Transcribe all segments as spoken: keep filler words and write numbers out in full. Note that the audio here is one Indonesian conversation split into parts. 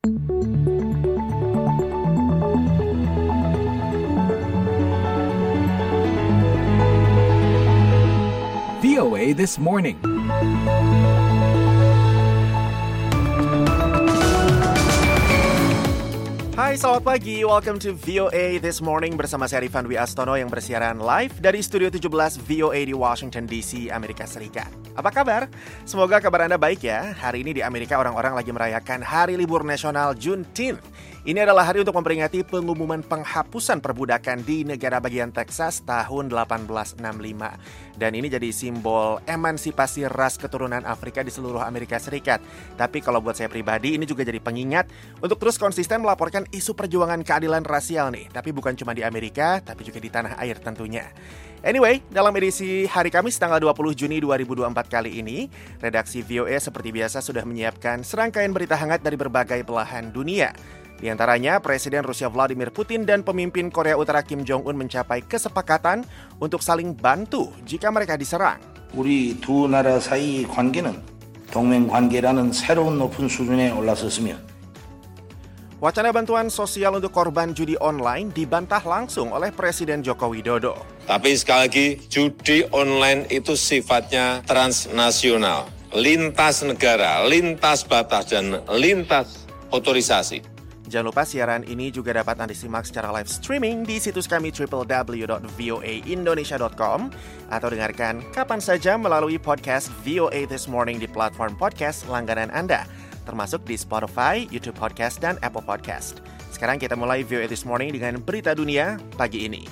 V O A This Morning. Hai, selamat pagi. Welcome to V O A This Morning bersama saya Rifan Dwi Astono yang bersiaran live dari Studio tujuh belas V O A di Washington D C, Amerika Serikat. Apa kabar? Semoga kabar Anda baik ya. Hari ini di Amerika orang-orang lagi merayakan Hari Libur Nasional Juneteenth. Ini adalah hari untuk memperingati pengumuman penghapusan perbudakan di negara bagian Texas tahun delapan belas enam puluh lima. Dan ini jadi simbol emansipasi ras keturunan Afrika di seluruh Amerika Serikat. Tapi kalau buat saya pribadi, ini juga jadi pengingat untuk terus konsisten melaporkan isu perjuangan keadilan rasial nih. Tapi bukan cuma di Amerika, tapi juga di tanah air tentunya. Anyway, dalam edisi hari Kamis tanggal dua puluh Juni dua ribu dua puluh empat kali ini, redaksi V O A seperti biasa sudah menyiapkan serangkaian berita hangat dari berbagai belahan dunia. Di antaranya, Presiden Rusia Vladimir Putin dan pemimpin Korea Utara Kim Jong-un mencapai kesepakatan untuk saling bantu jika mereka diserang. 우리 두 나라 사이 관계는 동맹 관계라는 새로운 높은 수준에 올라섰으며 Wacana bantuan sosial untuk korban judi online dibantah langsung oleh Presiden Joko Widodo. Tapi sekali lagi, judi online itu sifatnya transnasional, lintas negara, lintas batas, dan lintas otorisasi. Jangan lupa siaran ini juga dapat Anda simak secara live streaming di situs kami double-u double-u double-u dot v o a indonesia dot com atau dengarkan kapan saja melalui podcast V O A This Morning di platform podcast langganan Anda, termasuk di Spotify, YouTube Podcast, dan Apple Podcast. Sekarang kita mulai V O A This Morning dengan berita dunia pagi ini.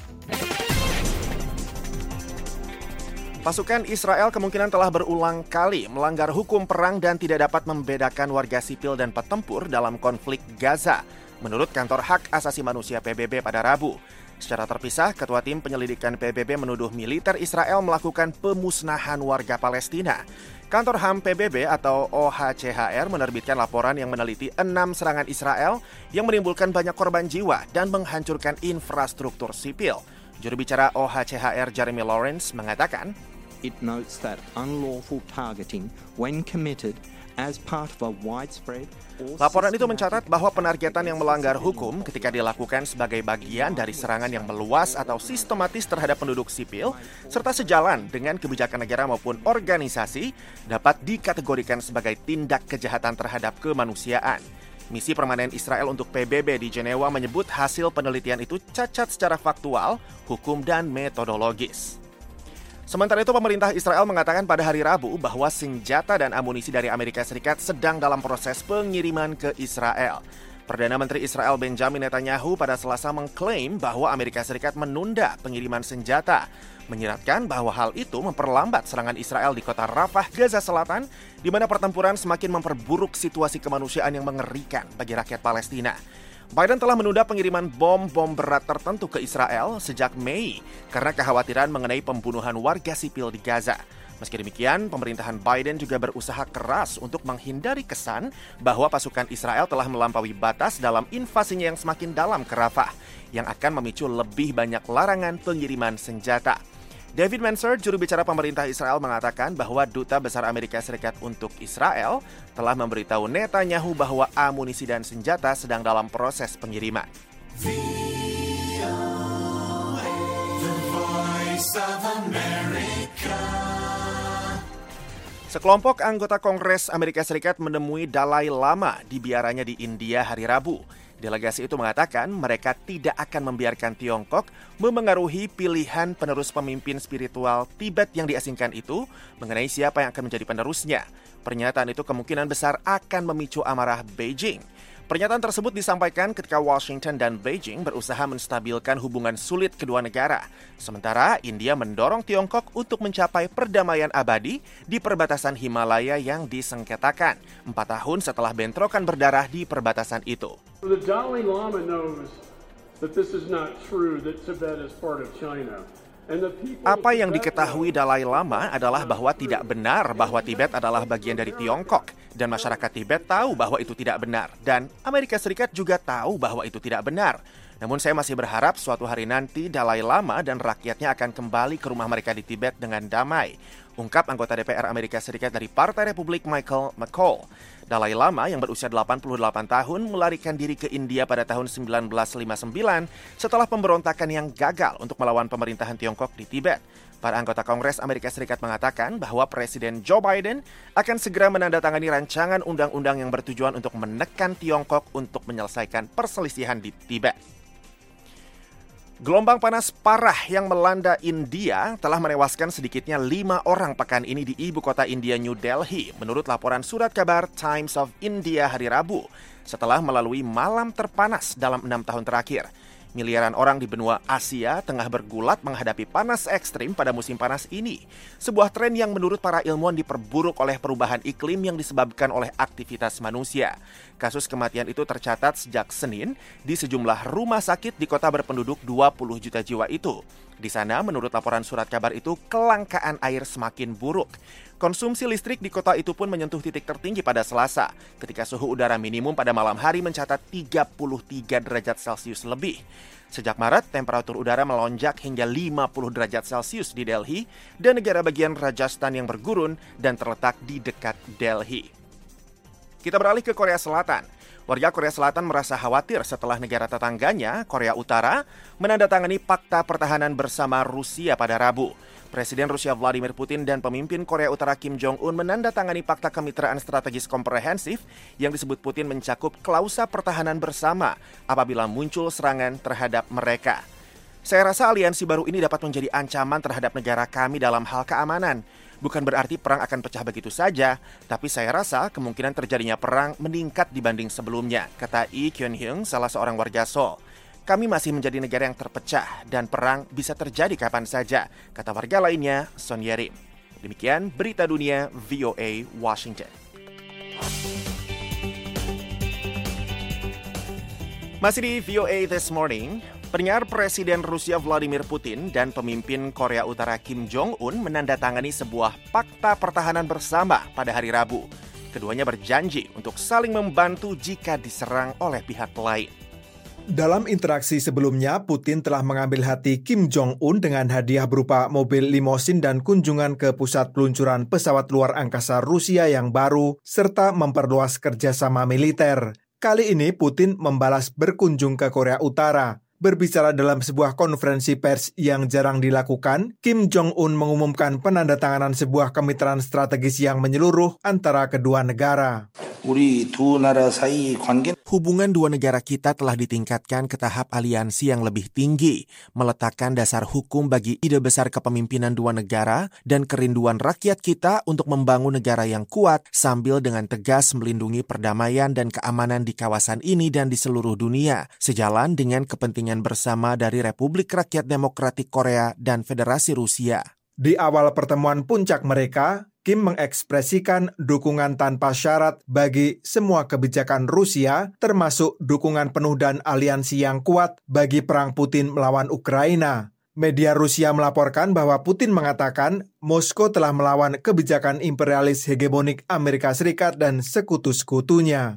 Pasukan Israel kemungkinan telah berulang kali melanggar hukum perang dan tidak dapat membedakan warga sipil dan petempur dalam konflik Gaza, menurut Kantor Hak Asasi Manusia P B B pada Rabu. Secara terpisah, Ketua Tim Penyelidikan P B B menuduh militer Israel melakukan pemusnahan warga Palestina. Kantor H A M P B B atau O H C H R menerbitkan laporan yang meneliti enam serangan Israel yang menimbulkan banyak korban jiwa dan menghancurkan infrastruktur sipil. Juru bicara O H C H R Jeremy Lawrence mengatakan, It notes that unlawful targeting, when committed as part of a widespread or laporan itu mencatat bahwa penargetan yang melanggar hukum ketika dilakukan sebagai bagian dari serangan yang meluas atau sistematis terhadap penduduk sipil, serta sejalan dengan kebijakan negara maupun organisasi, dapat dikategorikan sebagai tindak kejahatan terhadap kemanusiaan. Misi permanen Israel untuk P B B di Jenewa menyebut hasil penelitian itu cacat secara faktual, hukum, dan metodologis. Sementara itu, pemerintah Israel mengatakan pada hari Rabu bahwa senjata dan amunisi dari Amerika Serikat sedang dalam proses pengiriman ke Israel. Perdana Menteri Israel Benjamin Netanyahu pada Selasa mengklaim bahwa Amerika Serikat menunda pengiriman senjata, menyiratkan bahwa hal itu memperlambat serangan Israel di kota Rafah, Gaza Selatan, di mana pertempuran semakin memperburuk situasi kemanusiaan yang mengerikan bagi rakyat Palestina. Biden telah menunda pengiriman bom-bom berat tertentu ke Israel sejak Mei karena kekhawatiran mengenai pembunuhan warga sipil di Gaza. Meski demikian, pemerintahan Biden juga berusaha keras untuk menghindari kesan bahwa pasukan Israel telah melampaui batas dalam invasinya yang semakin dalam ke Rafah, yang akan memicu lebih banyak larangan pengiriman senjata. David Mansour, juru bicara pemerintah Israel, mengatakan bahwa Duta Besar Amerika Serikat untuk Israel telah memberitahu Netanyahu bahwa amunisi dan senjata sedang dalam proses pengiriman. Sekelompok anggota Kongres Amerika Serikat menemui Dalai Lama di biaranya di India hari Rabu. Delegasi itu mengatakan mereka tidak akan membiarkan Tiongkok memengaruhi pilihan penerus pemimpin spiritual Tibet yang diasingkan itu mengenai siapa yang akan menjadi penerusnya. Pernyataan itu kemungkinan besar akan memicu amarah Beijing. Pernyataan tersebut disampaikan ketika Washington dan Beijing berusaha menstabilkan hubungan sulit kedua negara. Sementara India mendorong Tiongkok untuk mencapai perdamaian abadi di perbatasan Himalaya yang disengketakan, empat tahun setelah bentrokan berdarah di perbatasan itu. The Dalai Lama knows that this is not true, that Tibet is part of China. Apa yang diketahui Dalai Lama adalah bahwa tidak benar bahwa Tibet adalah bagian dari Tiongkok, dan masyarakat Tibet tahu bahwa itu tidak benar, dan Amerika Serikat juga tahu bahwa itu tidak benar. Namun saya masih berharap suatu hari nanti Dalai Lama dan rakyatnya akan kembali ke rumah mereka di Tibet dengan damai. ungkap anggota D P R Amerika Serikat dari Partai Republik Michael McCall. Dalai Lama yang berusia delapan puluh delapan tahun melarikan diri ke India pada tahun sembilan belas lima puluh sembilan setelah pemberontakan yang gagal untuk melawan pemerintahan Tiongkok di Tibet. Para anggota Kongres Amerika Serikat mengatakan bahwa Presiden Joe Biden akan segera menandatangani rancangan undang-undang yang bertujuan untuk menekan Tiongkok untuk menyelesaikan perselisihan di Tibet. Gelombang panas parah yang melanda India telah menewaskan sedikitnya lima orang pekan ini di ibu kota India, New Delhi, menurut laporan surat kabar Times of India hari Rabu, setelah melalui malam terpanas dalam enam tahun terakhir. Miliaran orang di benua Asia tengah bergulat menghadapi panas ekstrim pada musim panas ini. Sebuah tren yang menurut para ilmuwan diperburuk oleh perubahan iklim yang disebabkan oleh aktivitas manusia. Kasus kematian itu tercatat sejak Senin di sejumlah rumah sakit di kota berpenduduk dua puluh juta jiwa itu. Di sana, menurut laporan surat kabar itu, kelangkaan air semakin buruk. Konsumsi listrik di kota itu pun menyentuh titik tertinggi pada Selasa, ketika suhu udara minimum pada malam hari mencatat tiga puluh tiga derajat Celcius lebih. Sejak Maret, temperatur udara melonjak hingga lima puluh derajat Celcius di Delhi dan negara bagian Rajasthan yang bergurun dan terletak di dekat Delhi. Kita beralih ke Korea Selatan. Warga Korea Selatan merasa khawatir setelah negara tetangganya, Korea Utara, menandatangani Fakta Pertahanan bersama Rusia pada Rabu. Presiden Rusia Vladimir Putin dan pemimpin Korea Utara Kim Jong-un menandatangani Fakta Kemitraan Strategis Komprehensif yang disebut Putin mencakup klausa pertahanan bersama apabila muncul serangan terhadap mereka. Saya rasa aliansi baru ini dapat menjadi ancaman terhadap negara kami dalam hal keamanan. Bukan berarti perang akan pecah begitu saja, tapi saya rasa kemungkinan terjadinya perang meningkat dibanding sebelumnya, kata Lee Kyun-hyung, salah seorang warga Seoul. Kami masih menjadi negara yang terpecah dan perang bisa terjadi kapan saja, kata warga lainnya, Son Yerim. Demikian berita dunia V O A Washington. Masih di V O A This Morning, pendengar, Presiden Rusia Vladimir Putin dan pemimpin Korea Utara Kim Jong-un menandatangani sebuah Fakta Pertahanan bersama pada hari Rabu. Keduanya berjanji untuk saling membantu jika diserang oleh pihak lain. Dalam interaksi sebelumnya, Putin telah mengambil hati Kim Jong-un dengan hadiah berupa mobil limosin dan kunjungan ke pusat peluncuran pesawat luar angkasa Rusia yang baru, serta memperluas kerjasama militer. Kali ini Putin membalas berkunjung ke Korea Utara. Berbicara dalam sebuah konferensi pers yang jarang dilakukan, Kim Jong-un mengumumkan penandatanganan sebuah kemitraan strategis yang menyeluruh antara kedua negara. Hubungan dua negara kita telah ditingkatkan ke tahap aliansi yang lebih tinggi, meletakkan dasar hukum bagi ide besar kepemimpinan dua negara dan kerinduan rakyat kita untuk membangun negara yang kuat sambil dengan tegas melindungi perdamaian dan keamanan di kawasan ini dan di seluruh dunia, sejalan dengan kepentingan bersama dari Republik Rakyat Demokratik Korea dan Federasi Rusia. Di awal pertemuan puncak mereka, Kim mengekspresikan dukungan tanpa syarat bagi semua kebijakan Rusia, termasuk dukungan penuh dan aliansi yang kuat bagi perang Putin melawan Ukraina. Media Rusia melaporkan bahwa Putin mengatakan Moskow telah melawan kebijakan imperialis hegemonik Amerika Serikat dan sekutu-sekutunya.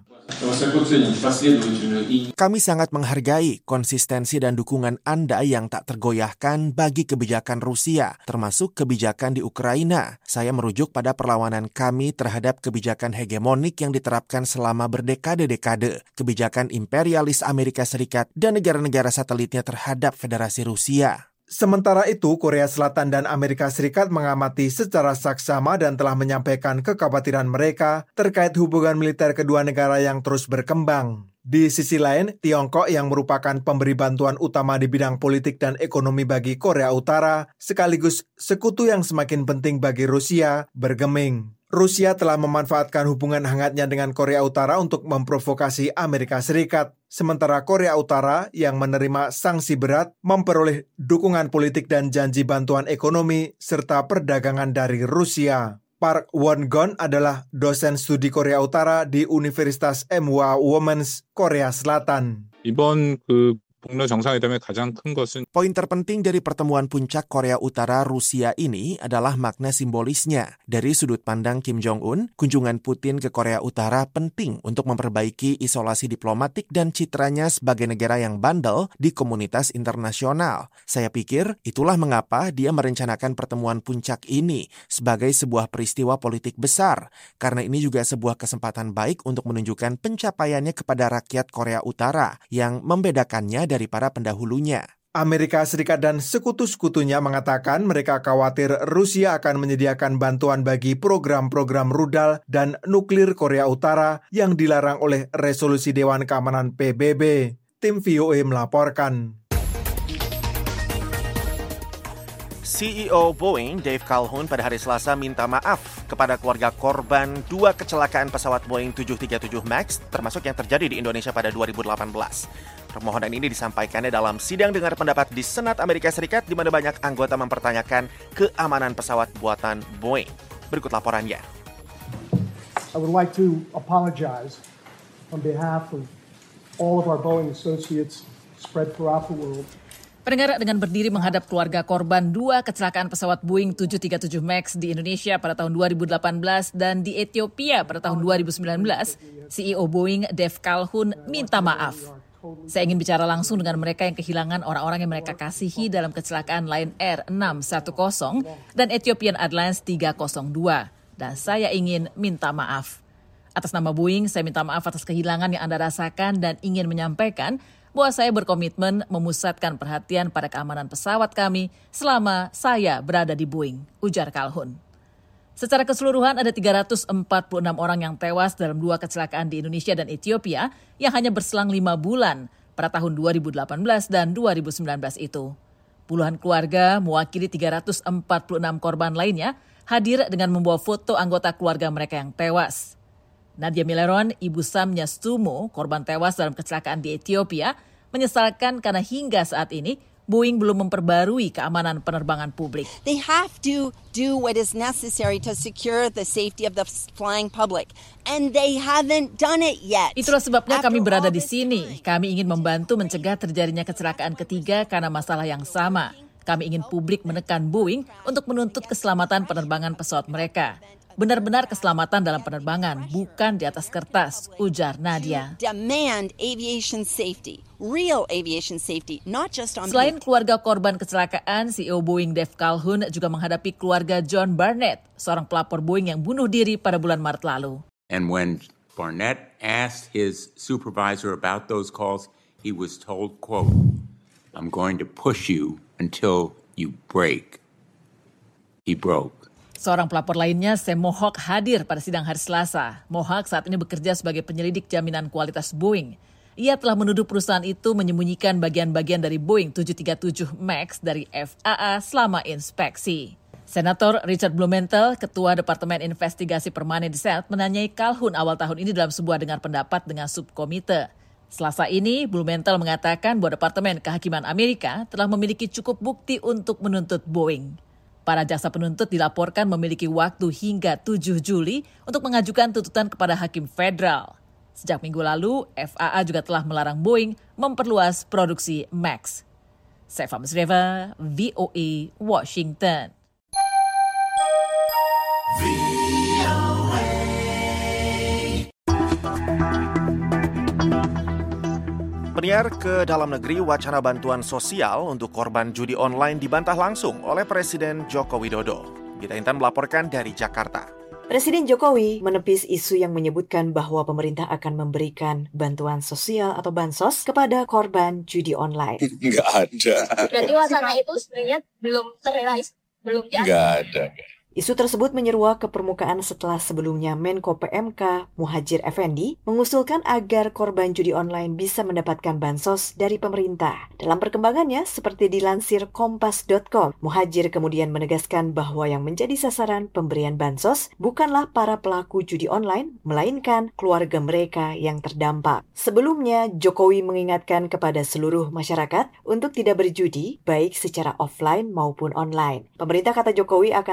Kami sangat menghargai konsistensi dan dukungan Anda yang tak tergoyahkan bagi kebijakan Rusia, termasuk kebijakan di Ukraina. Saya merujuk pada perlawanan kami terhadap kebijakan hegemonik yang diterapkan selama berdekade-dekade, kebijakan imperialis Amerika Serikat dan negara-negara satelitnya terhadap Federasi Rusia. Sementara itu, Korea Selatan dan Amerika Serikat mengamati secara saksama dan telah menyampaikan kekhawatiran mereka terkait hubungan militer kedua negara yang terus berkembang. Di sisi lain, Tiongkok yang merupakan pemberi bantuan utama di bidang politik dan ekonomi bagi Korea Utara, sekaligus sekutu yang semakin penting bagi Rusia, bergeming. Rusia telah memanfaatkan hubungan hangatnya dengan Korea Utara untuk memprovokasi Amerika Serikat. Sementara Korea Utara yang menerima sanksi berat memperoleh dukungan politik dan janji bantuan ekonomi serta perdagangan dari Rusia. Park Won-gon adalah dosen studi Korea Utara di Universitas Ewha Womens, Korea Selatan. 이번 그 북러 정상회담의 가장 큰 것은 Poin terpenting dari pertemuan puncak Korea Utara Rusia ini adalah makna simbolisnya. Dari sudut pandang Kim Jong-un, kunjungan Putin ke Korea Utara penting untuk memperbaiki isolasi diplomatik dan citranya sebagai negara yang bandel di komunitas internasional. Saya pikir itulah mengapa dia merencanakan pertemuan puncak ini sebagai sebuah peristiwa politik besar, karena ini juga sebuah kesempatan baik untuk menunjukkan pencapaiannya kepada rakyat Korea Utara yang membedakannya dari para pendahulunya. Amerika Serikat dan sekutu-sekutunya mengatakan mereka khawatir Rusia akan menyediakan bantuan bagi program-program rudal dan nuklir Korea Utara yang dilarang oleh resolusi Dewan Keamanan P B B. Tim V O A melaporkan. C E O Boeing, Dave Calhoun, pada hari Selasa minta maaf kepada keluarga korban dua kecelakaan pesawat Boeing tujuh tiga tujuh MAX, termasuk yang terjadi di Indonesia pada dua ribu delapan belas. Permohonan ini disampaikannya dalam sidang dengar pendapat di Senat Amerika Serikat, di mana banyak anggota mempertanyakan keamanan pesawat buatan Boeing. Berikut laporannya. I would like to apologize on behalf of all of our Boeing associates spread throughout the world. Pendengar, dengan berdiri menghadap keluarga korban dua kecelakaan pesawat Boeing tujuh tiga tujuh MAX di Indonesia pada tahun dua ribu delapan belas dan di Ethiopia pada tahun dua ribu sembilan belas, C E O Boeing Dave Calhoun minta maaf. Saya ingin bicara langsung dengan mereka yang kehilangan orang-orang yang mereka kasihi dalam kecelakaan Lion Air enam satu nol dan Ethiopian Airlines tiga nol dua. Dan saya ingin minta maaf. Atas nama Boeing, saya minta maaf atas kehilangan yang Anda rasakan dan ingin menyampaikan bahwa saya berkomitmen memusatkan perhatian pada keamanan pesawat kami selama saya berada di Boeing, ujar Calhoun. Secara keseluruhan ada tiga ratus empat puluh enam orang yang tewas dalam dua kecelakaan di Indonesia dan Ethiopia yang hanya berselang lima bulan pada tahun dua ribu delapan belas dan dua ribu sembilan belas itu. Puluhan keluarga mewakili tiga ratus empat puluh enam korban lainnya hadir dengan membawa foto anggota keluarga mereka yang tewas. Nadia Mileron, ibu Samnya Stumo, korban tewas dalam kecelakaan di Ethiopia, menyesalkan karena hingga saat ini Boeing belum memperbarui keamanan penerbangan publik. They have to do what is necessary to secure the safety of the flying public, and they haven't done it yet. Itulah sebabnya kami berada di sini. Kami ingin membantu mencegah terjadinya kecelakaan ketiga karena masalah yang sama. Kami ingin publik menekan Boeing untuk menuntut keselamatan penerbangan pesawat mereka. Benar-benar keselamatan dalam penerbangan, bukan di atas kertas, ujar Nadia. Demand aviation safety, real aviation safety, not just on. Selain keluarga korban kecelakaan, C E O Boeing Dave Calhoun juga menghadapi keluarga John Barnett, seorang pelapor Boeing yang bunuh diri pada bulan Maret lalu. And when Barnett asked his supervisor about those calls, he was told, quote, "I'm going to push you until you break." He broke. Seorang pelapor lainnya, Sam Mohawk, hadir pada sidang hari Selasa. Mohawk saat ini bekerja sebagai penyelidik jaminan kualitas Boeing. Ia telah menuduh perusahaan itu menyembunyikan bagian-bagian dari Boeing tujuh tiga tujuh MAX dari F A A selama inspeksi. Senator Richard Blumenthal, Ketua Departemen Investigasi Permanen di Senat, menanyai Calhoun awal tahun ini dalam sebuah dengar pendapat dengan subkomite. Selasa ini, Blumenthal mengatakan bahwa Departemen Kehakiman Amerika telah memiliki cukup bukti untuk menuntut Boeing. Para jaksa penuntut dilaporkan memiliki waktu hingga tujuh Juli untuk mengajukan tuntutan kepada hakim federal. Sejak minggu lalu, F A A juga telah melarang Boeing memperluas produksi MAX. Saifa Musreva, V O A, Washington. Penyiar ke dalam negeri, wacana bantuan sosial untuk korban judi online dibantah langsung oleh Presiden Joko Widodo. Gita Intan melaporkan dari Jakarta. Presiden Jokowi menepis isu yang menyebutkan bahwa pemerintah akan memberikan bantuan sosial atau bansos kepada korban judi online. Nggak ada. Berarti wacana itu sebenarnya belum terrealisasi, belum ada. Nggak ada. Isu tersebut menyeruak ke permukaan setelah sebelumnya Menko P M K Muhadjir Effendi mengusulkan agar korban judi online bisa mendapatkan bansos dari pemerintah. Dalam perkembangannya, seperti dilansir kompas dot com, Muhadjir kemudian menegaskan bahwa yang menjadi sasaran pemberian bansos bukanlah para pelaku judi online, melainkan keluarga mereka yang terdampak. Sebelumnya, Jokowi mengingatkan kepada seluruh masyarakat untuk tidak berjudi, baik secara offline maupun online. Pemerintah, kata Jokowi, akan senantiasa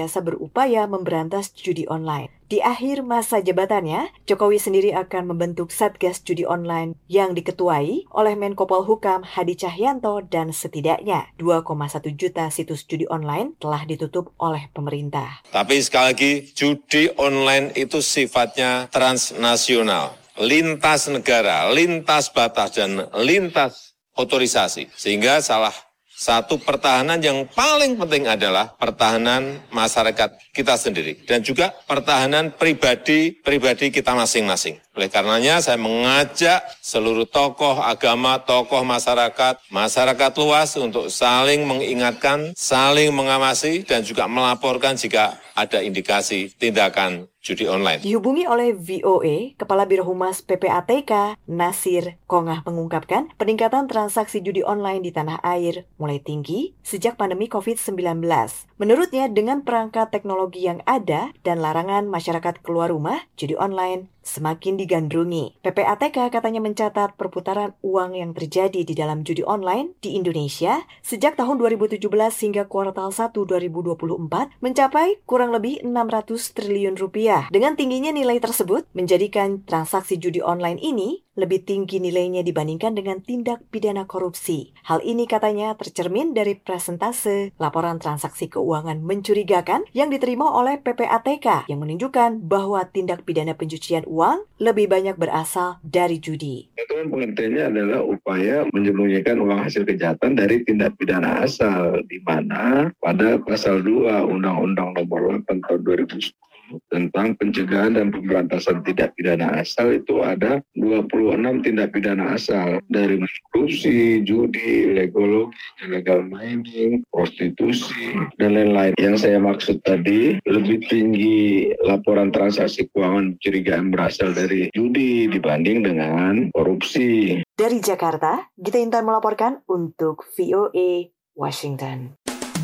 senantiasa berupaya memberantas judi online. Di akhir masa jabatannya, Jokowi sendiri akan membentuk Satgas Judi Online yang diketuai oleh Menko Polhukam Hadi Cahyanto dan setidaknya dua koma satu juta situs judi online telah ditutup oleh pemerintah. Tapi sekali lagi, judi online itu sifatnya transnasional, lintas negara, lintas batas, dan lintas otorisasi. Sehingga salah satu pertahanan yang paling penting adalah pertahanan masyarakat kita sendiri dan juga pertahanan pribadi-pribadi kita masing-masing. Oleh karenanya saya mengajak seluruh tokoh agama, tokoh masyarakat, masyarakat luas untuk saling mengingatkan, saling mengawasi dan juga melaporkan jika ada indikasi tindakan judi online. Dihubungi oleh V O A, Kepala Biro Humas P P A T K, Nasir Kongah mengungkapkan peningkatan transaksi judi online di tanah air mulai tinggi sejak pandemi covid sembilan belas. Menurutnya, dengan perangkat teknologi yang ada dan larangan masyarakat keluar rumah, judi online semakin digandrungi. P P A T K katanya mencatat perputaran uang yang terjadi di dalam judi online di Indonesia sejak tahun dua ribu tujuh belas hingga kuartal satu dua ribu dua puluh empat mencapai kurang lebih enam ratus triliun rupiah. Dengan tingginya nilai tersebut menjadikan transaksi judi online ini lebih tinggi nilainya dibandingkan dengan tindak pidana korupsi. Hal ini katanya tercermin dari presentase laporan transaksi keuangan mencurigakan yang diterima oleh P P A T K yang menunjukkan bahwa tindak pidana pencucian uang lebih banyak berasal dari judi. Itu kan pengertiannya adalah upaya menyembunyikan uang hasil kejahatan dari tindak pidana asal, di mana pada pasal dua Undang-Undang Nomor delapan Tahun dua ribu sepuluh tentang pencegahan dan pemberantasan tindak pidana asal itu ada dua puluh enam tindak pidana asal, dari korupsi, judi, legologi, illegal mining, prostitusi, dan lain-lain. Yang saya maksud tadi, lebih tinggi laporan transaksi keuangan mencurigakan berasal dari judi dibanding dengan korupsi. Dari Jakarta, Gita Intan melaporkan untuk V O A Washington.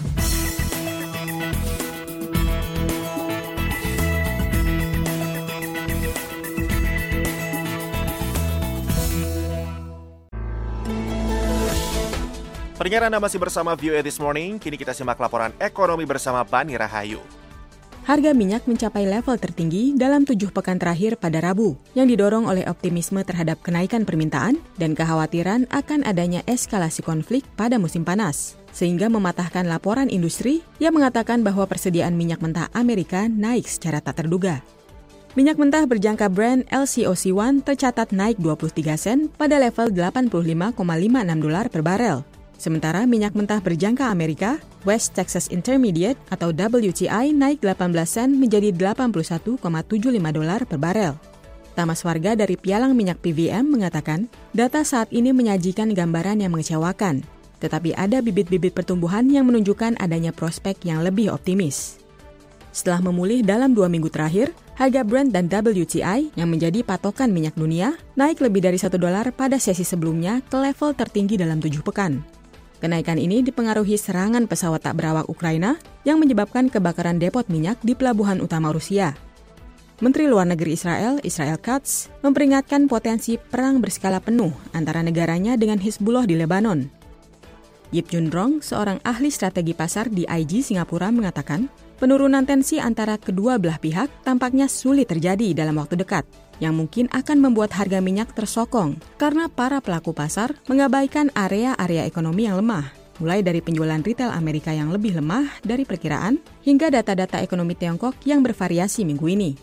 Pendengar, Anda masih bersama V O A This Morning. Kini kita simak laporan ekonomi bersama Bani Rahayu. Harga minyak mencapai level tertinggi dalam tujuh pekan terakhir pada Rabu, yang didorong oleh optimisme terhadap kenaikan permintaan dan kekhawatiran akan adanya eskalasi konflik pada musim panas, sehingga mematahkan laporan industri yang mengatakan bahwa persediaan minyak mentah Amerika naik secara tak terduga. Minyak mentah berjangka Brent L C O C satu tercatat naik dua puluh tiga sen pada level delapan puluh lima koma lima enam dolar per barel. Sementara minyak mentah berjangka Amerika, West Texas Intermediate atau W T I naik delapan belas sen menjadi delapan puluh satu koma tujuh lima dolar per barel. Tamas Warga dari Pialang Minyak P V M mengatakan, data saat ini menyajikan gambaran yang mengecewakan, tetapi ada bibit-bibit pertumbuhan yang menunjukkan adanya prospek yang lebih optimis. Setelah memulih dalam dua minggu terakhir, harga Brent dan W T I yang menjadi patokan minyak dunia naik lebih dari satu dolar pada sesi sebelumnya ke level tertinggi dalam tujuh pekan. Kenaikan ini dipengaruhi serangan pesawat tak berawak Ukraina yang menyebabkan kebakaran depot minyak di pelabuhan utama Rusia. Menteri Luar Negeri Israel, Israel Katz, memperingatkan potensi perang berskala penuh antara negaranya dengan Hizbullah di Lebanon. Yip Junrong, seorang ahli strategi pasar di I G Singapura, mengatakan penurunan tensi antara kedua belah pihak tampaknya sulit terjadi dalam waktu dekat, yang mungkin akan membuat harga minyak tersokong karena para pelaku pasar mengabaikan area-area ekonomi yang lemah, mulai dari penjualan retail Amerika yang lebih lemah dari perkiraan hingga data-data ekonomi Tiongkok yang bervariasi minggu ini.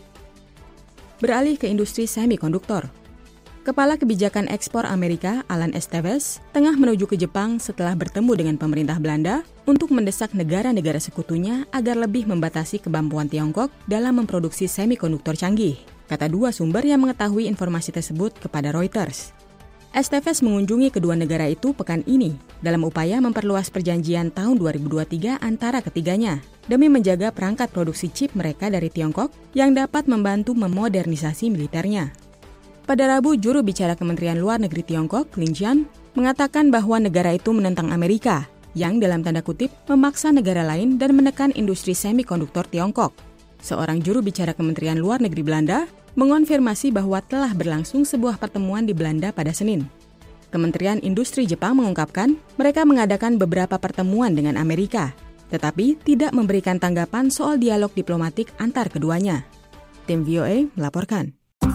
Beralih ke industri semikonduktor. Kepala Kebijakan Ekspor Amerika, Alan Estevez, tengah menuju ke Jepang setelah bertemu dengan pemerintah Belanda untuk mendesak negara-negara sekutunya agar lebih membatasi kemampuan Tiongkok dalam memproduksi semikonduktor canggih, kata dua sumber yang mengetahui informasi tersebut kepada Reuters. Estevez mengunjungi kedua negara itu pekan ini dalam upaya memperluas perjanjian tahun dua ribu dua puluh tiga antara ketiganya demi menjaga perangkat produksi chip mereka dari Tiongkok yang dapat membantu memodernisasi militernya. Pada Rabu, juru bicara Kementerian Luar Negeri Tiongkok, Lin Jian, mengatakan bahwa negara itu menentang Amerika yang dalam tanda kutip memaksa negara lain dan menekan industri semikonduktor Tiongkok. Seorang juru bicara Kementerian Luar Negeri Belanda mengonfirmasi bahwa telah berlangsung sebuah pertemuan di Belanda pada Senin. Kementerian Industri Jepang mengungkapkan mereka mengadakan beberapa pertemuan dengan Amerika, tetapi tidak memberikan tanggapan soal dialog diplomatik antar keduanya. Tim V O A melaporkan.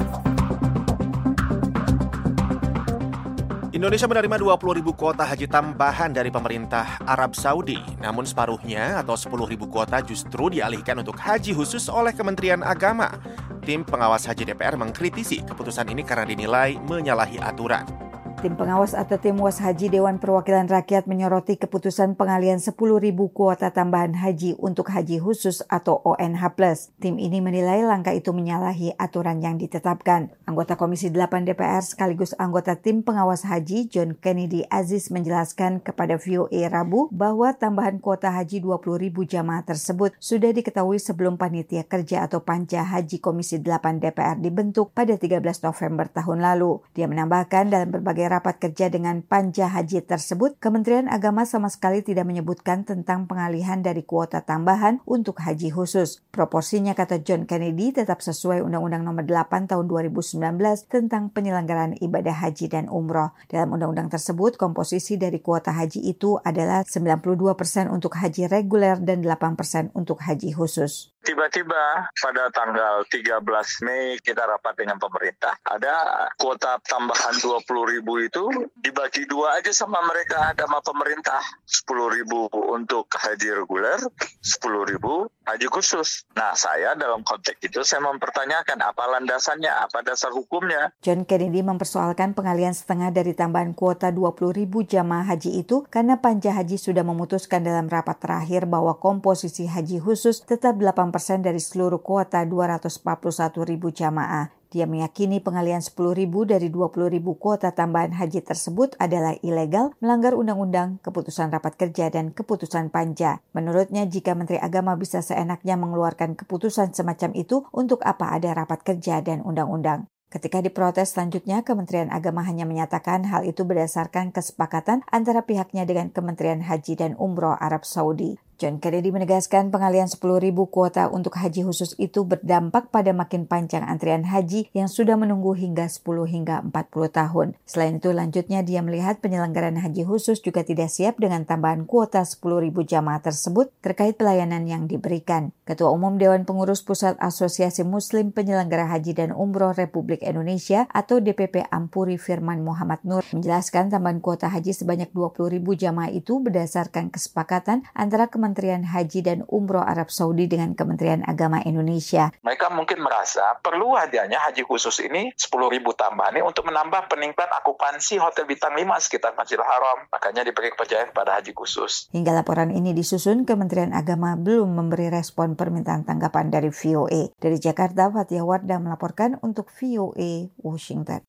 Indonesia menerima dua puluh ribu kuota haji tambahan dari pemerintah Arab Saudi. Namun separuhnya atau sepuluh ribu kuota justru dialihkan untuk haji khusus oleh Kementerian Agama. Tim pengawas haji D P R mengkritisi keputusan ini karena dinilai menyalahi aturan. Tim pengawas atau tim was haji Dewan Perwakilan Rakyat menyoroti keputusan pengalihan sepuluh ribu kuota tambahan haji untuk haji khusus atau O N H plus. Tim ini menilai langkah itu menyalahi aturan yang ditetapkan. Anggota Komisi delapan D P R sekaligus anggota tim pengawas haji John Kennedy Aziz menjelaskan kepada V O A Rabu bahwa tambahan kuota haji dua puluh ribu jamaah tersebut sudah diketahui sebelum Panitia Kerja atau Panja Haji Komisi delapan D P R dibentuk pada tiga belas November tahun lalu. Dia menambahkan dalam berbagai rapat kerja dengan Panja Haji tersebut, Kementerian Agama sama sekali tidak menyebutkan tentang pengalihan dari kuota tambahan untuk haji khusus. Proporsinya, kata John Kennedy, tetap sesuai Undang-Undang Nomor delapan Tahun dua ribu sembilan belas tentang penyelenggaraan ibadah haji dan umroh. Dalam undang-undang tersebut, komposisi dari kuota haji itu adalah sembilan puluh dua persen untuk haji reguler dan delapan persen untuk haji khusus. Tiba-tiba pada tanggal tiga belas Mei kita rapat dengan pemerintah. Ada kuota tambahan dua puluh ribu itu dibagi dua aja sama mereka, sama pemerintah. sepuluh ribu untuk haji reguler, sepuluh ribu haji khusus. Nah, saya dalam konteks itu saya mempertanyakan apa landasannya, apa dasar hukumnya. John Kennedy mempersoalkan pengalihan setengah dari tambahan kuota dua puluh ribu jamaah haji itu karena Panja Haji sudah memutuskan dalam rapat terakhir bahwa komposisi haji khusus tetap delapan persen dari seluruh kuota dua ratus empat puluh satu ribu jamaah. Dia meyakini pengalihan sepuluh ribu dari dua puluh ribu kuota tambahan haji tersebut adalah ilegal, melanggar undang-undang, keputusan rapat kerja, dan keputusan Panja. Menurutnya, jika Menteri Agama bisa seenaknya mengeluarkan keputusan semacam itu, untuk apa ada rapat kerja dan undang-undang? Ketika diprotes selanjutnya, Kementerian Agama hanya menyatakan hal itu berdasarkan kesepakatan antara pihaknya dengan Kementerian Haji dan Umroh Arab Saudi. John Kennedy menegaskan pengalihan sepuluh ribu kuota untuk haji khusus itu berdampak pada makin panjang antrian haji yang sudah menunggu hingga sepuluh hingga empat puluh tahun. Selain itu, lanjutnya dia melihat penyelenggaraan haji khusus juga tidak siap dengan tambahan kuota sepuluh ribu jamaah tersebut terkait pelayanan yang diberikan. Ketua Umum Dewan Pengurus Pusat Asosiasi Muslim Penyelenggara Haji dan Umroh Republik Indonesia atau D P P Ampuri Firman Muhammad Nur menjelaskan tambahan kuota haji sebanyak dua puluh ribu jamaah itu berdasarkan kesepakatan antara Kementerian Haji dan Umroh Arab Saudi dengan Kementerian Agama Indonesia. Mereka mungkin merasa perlu adanya haji khusus ini sepuluh ribu tambahan ini untuk menambah peningkatan akupansi Hotel Bintang lima sekitar Masjidil Haram. Makanya diberi kepercayaan kepada haji khusus. Hingga laporan ini disusun, Kementerian Agama belum memberi respon permintaan tanggapan dari V O A. Dari Jakarta, Fathia Wardah melaporkan untuk V O A Washington.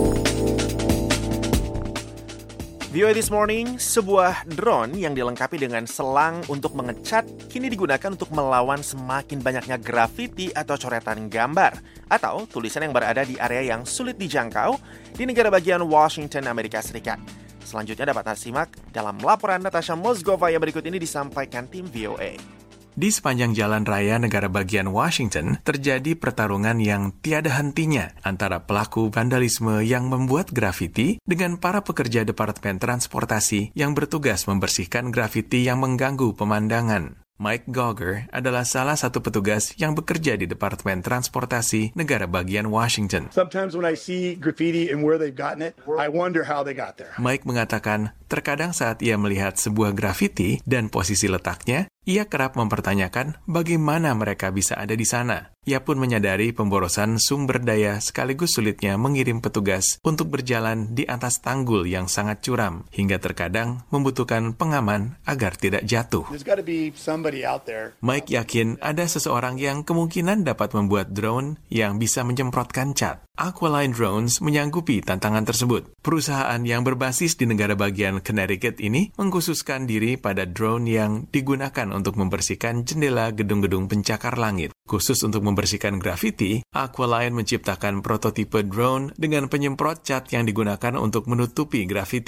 V O A This Morning, sebuah drone yang dilengkapi dengan selang untuk mengecat kini digunakan untuk melawan semakin banyaknya grafiti atau coretan gambar atau tulisan yang berada di area yang sulit dijangkau di negara bagian Washington, Amerika Serikat. Selanjutnya dapat Anda simak dalam laporan Natasha Mozgova yang berikut ini disampaikan tim V O A. Di sepanjang jalan raya negara bagian Washington, terjadi pertarungan yang tiada hentinya antara pelaku vandalisme yang membuat grafiti dengan para pekerja Departemen Transportasi yang bertugas membersihkan grafiti yang mengganggu pemandangan. Mike Gauger adalah salah satu petugas yang bekerja di Departemen Transportasi negara bagian Washington. Sometimes when I see graffiti and where they've gotten it, I wonder how they got there. Mike mengatakan, terkadang saat ia melihat sebuah grafiti dan posisi letaknya, ia kerap mempertanyakan bagaimana mereka bisa ada di sana. Ia pun menyadari pemborosan sumber daya sekaligus sulitnya mengirim petugas untuk berjalan di atas tanggul yang sangat curam, hingga terkadang membutuhkan pengaman agar tidak jatuh. Mike yakin ada seseorang yang kemungkinan dapat membuat drone yang bisa menyemprotkan cat. Aqualine Drones menyanggupi tantangan tersebut. Perusahaan yang berbasis di negara bagian Connecticut ini mengkhususkan diri pada drone yang digunakan untuk membersihkan jendela gedung-gedung pencakar langit. Khusus untuk membersihkan grafiti, Aqualine menciptakan prototipe drone dengan penyemprot cat yang digunakan untuk menutupi grafiti.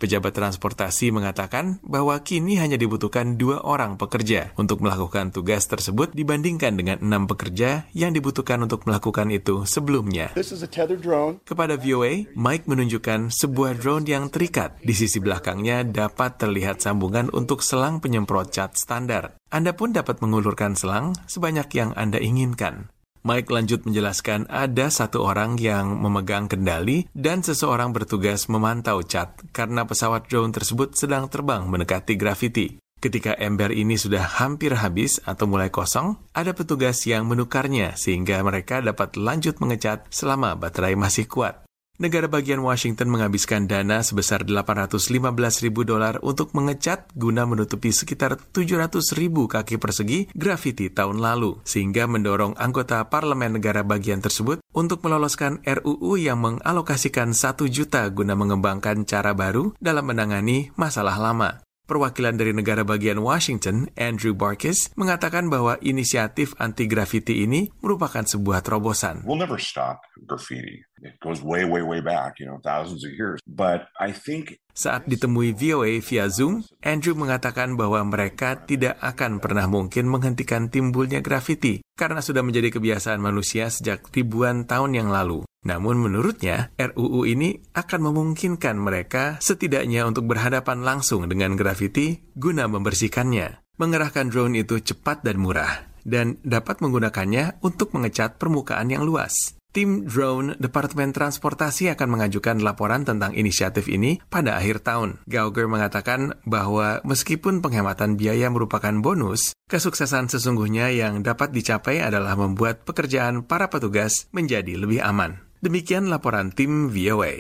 Pejabat transportasi mengatakan bahwa kini hanya dibutuhkan dua orang pekerja untuk melakukan tugas tersebut dibandingkan dengan enam pekerja yang dibutuhkan untuk melakukan itu sebelumnya. This is a tethered drone. Kepada V O A, Mike menunjukkan sebuah drone yang terikat. Di sisi belakangnya dapat terlihat sambungan untuk selang penyemprot cat standar. Anda pun dapat mengulurkan selang sebanyak yang Anda inginkan. Mike lanjut menjelaskan ada satu orang yang memegang kendali dan seseorang bertugas memantau cat karena pesawat drone tersebut sedang terbang mendekati grafiti. Ketika ember ini sudah hampir habis atau mulai kosong, ada petugas yang menukarnya sehingga mereka dapat lanjut mengecat selama baterai masih kuat. Negara bagian Washington menghabiskan dana sebesar delapan ratus lima belas ribu dolar untuk mengecat guna menutupi sekitar tujuh ratus ribu kaki persegi grafiti tahun lalu, sehingga mendorong anggota parlemen negara bagian tersebut untuk meloloskan R U U yang mengalokasikan satu juta guna mengembangkan cara baru dalam menangani masalah lama. Perwakilan dari negara bagian Washington, Andrew Barkis, mengatakan bahwa inisiatif anti-grafiti ini merupakan sebuah terobosan. We'll never stop graffiti. It goes way, way, way back, you know, thousands of years. But I think saat ditemui V O A via Zoom, Andrew mengatakan bahwa mereka tidak akan pernah mungkin menghentikan timbulnya grafiti karena sudah menjadi kebiasaan manusia sejak ribuan tahun yang lalu. Namun menurutnya, R U U ini akan memungkinkan mereka setidaknya untuk berhadapan langsung dengan grafiti guna membersihkannya. Mengerahkan drone itu cepat dan murah, dan dapat menggunakannya untuk mengecat permukaan yang luas. Tim drone Departemen Transportasi akan mengajukan laporan tentang inisiatif ini pada akhir tahun. Gauger mengatakan bahwa meskipun penghematan biaya merupakan bonus, kesuksesan sesungguhnya yang dapat dicapai adalah membuat pekerjaan para petugas menjadi lebih aman. Demikian laporan tim V O A.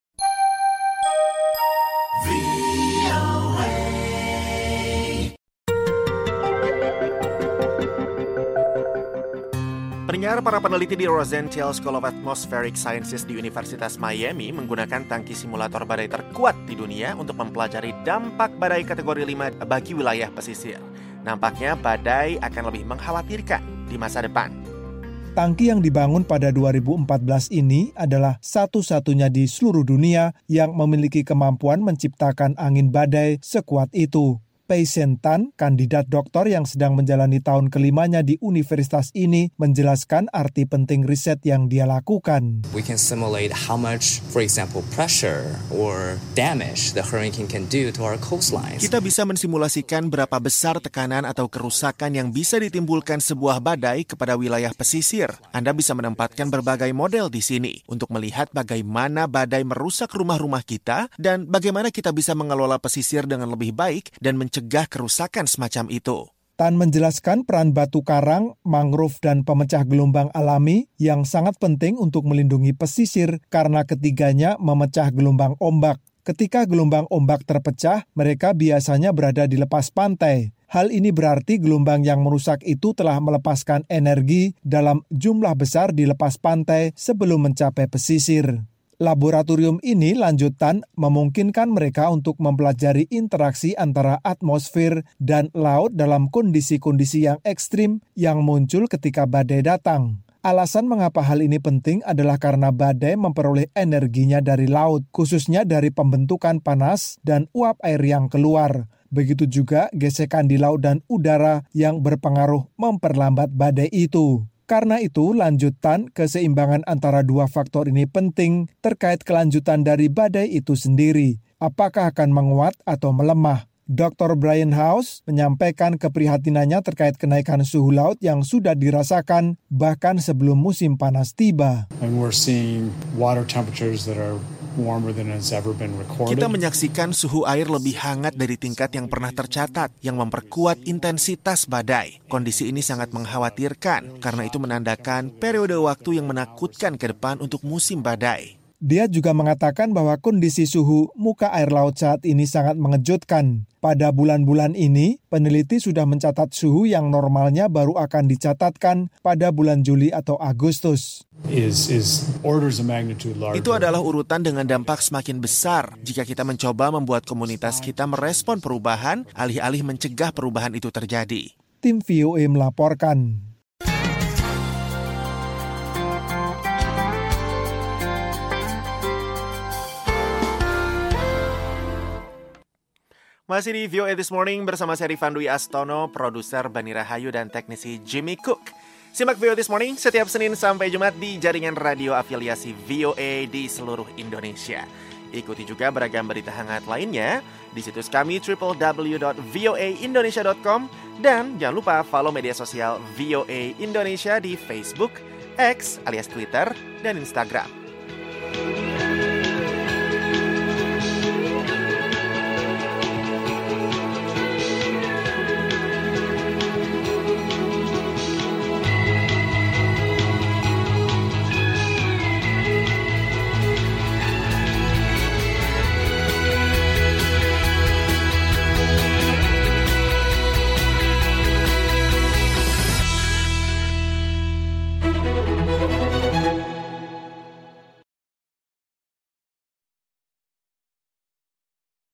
Pendengar, para peneliti di Rosenthal School of Atmospheric Sciences di Universitas Miami menggunakan tangki simulator badai terkuat di dunia untuk mempelajari dampak badai kategori lima bagi wilayah pesisir. Nampaknya badai akan lebih mengkhawatirkan di masa depan. Tangki yang dibangun pada dua ribu empat belas ini adalah satu-satunya di seluruh dunia yang memiliki kemampuan menciptakan angin badai sekuat itu. Pei Sen Tan, kandidat doktor yang sedang menjalani tahun kelimanya di universitas ini, menjelaskan arti penting riset yang dia lakukan. We can simulate how much, for example, pressure or damage the hurricane can do to our coastlines. Kita bisa mensimulasikan berapa besar tekanan atau kerusakan yang bisa ditimbulkan sebuah badai kepada wilayah pesisir. Anda bisa menempatkan berbagai model di sini untuk melihat bagaimana badai merusak rumah-rumah kita dan bagaimana kita bisa mengelola pesisir dengan lebih baik dan mencegah cegah kerusakan semacam itu. Tan menjelaskan peran batu karang, mangrove, dan pemecah gelombang alami yang sangat penting untuk melindungi pesisir karena ketiganya memecah gelombang ombak. Ketika gelombang ombak terpecah, mereka biasanya berada di lepas pantai. Hal ini berarti gelombang yang merusak itu telah melepaskan energi dalam jumlah besar di lepas pantai sebelum mencapai pesisir. Laboratorium ini lanjutan memungkinkan mereka untuk mempelajari interaksi antara atmosfer dan laut dalam kondisi-kondisi yang ekstrim yang muncul ketika badai datang. Alasan mengapa hal ini penting adalah karena badai memperoleh energinya dari laut, khususnya dari pembentukan panas dan uap air yang keluar. Begitu juga gesekan di laut dan udara yang berpengaruh memperlambat badai itu. Karena itu, lanjutan keseimbangan antara dua faktor ini penting terkait kelanjutan dari badai itu sendiri. Apakah akan menguat atau melemah? doktor Brian House menyampaikan keprihatinannya terkait kenaikan suhu laut yang sudah dirasakan bahkan sebelum musim panas tiba. And we're seeing water temperatures that are warmer than has ever been recorded. Kita menyaksikan suhu air lebih hangat dari tingkat yang pernah tercatat, yang memperkuat intensitas badai. Kondisi ini sangat mengkhawatirkan, karena itu menandakan periode waktu yang menakutkan ke depan untuk musim badai. Dia juga mengatakan bahwa kondisi suhu muka air laut saat ini sangat mengejutkan. Pada bulan-bulan ini, peneliti sudah mencatat suhu yang normalnya baru akan dicatatkan pada bulan Juli atau Agustus. Is, is orders of magnitude larger. Itu adalah urutan dengan dampak semakin besar jika kita mencoba membuat komunitas kita merespon perubahan, alih-alih mencegah perubahan itu terjadi. Tim V O A melaporkan. Masih di V O A This Morning bersama saya Rifan Dwi Astono, produser Bani Rahayu dan teknisi Jimmy Cook. Simak V O A This Morning setiap Senin sampai Jumat di jaringan radio afiliasi V O A di seluruh Indonesia. Ikuti juga beragam berita hangat lainnya di situs kami double-u double-u double-u dot v o a indonesia dot com dan jangan lupa follow media sosial V O A Indonesia di Facebook, X alias Twitter, dan Instagram.